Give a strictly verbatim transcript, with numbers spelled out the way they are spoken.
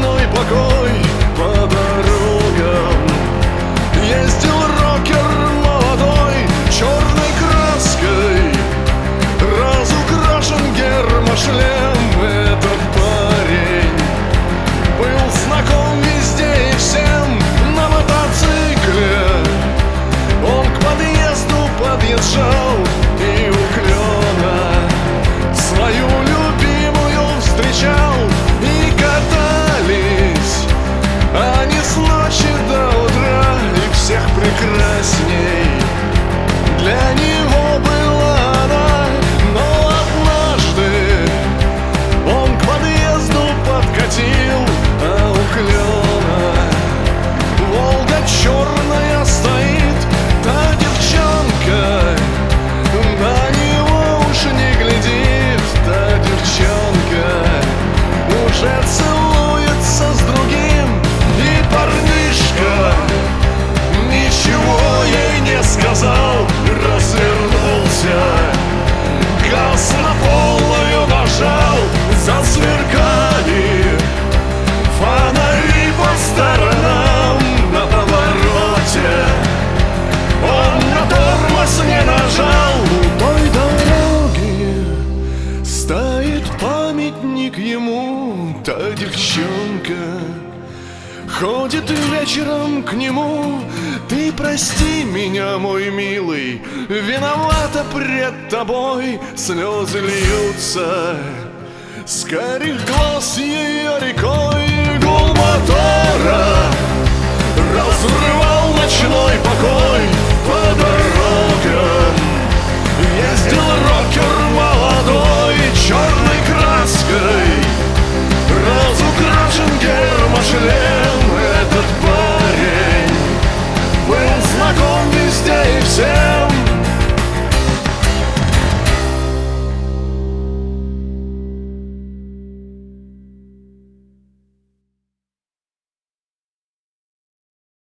свой покой по дорогам. Ездил рокер молодой, черной краской разукрашен гермошлем. Этот парень был знаком везде и всем. На мотоцикле он к подъезду подъезжал и у клена свою любимую встречал. И катались они с ночи до утра, и всех прекрасней для него была она. Но однажды он к подъезду подкатил, а у клена Волга черная стоит. Та девчонка на него уж не глядит. Та девчонка уже целуется с другим. И парнишка ничего ей не сказал, развернулся, газ на полную нажал. Засверкали фонари по сторонам. На повороте он на тормоз не нажал. У той дороги стоит памятник ему. Та девчонка ходит вечером к нему. Ты прости меня, мой милый, виновата пред тобой. Слезы льются с карих глаз ее рекой.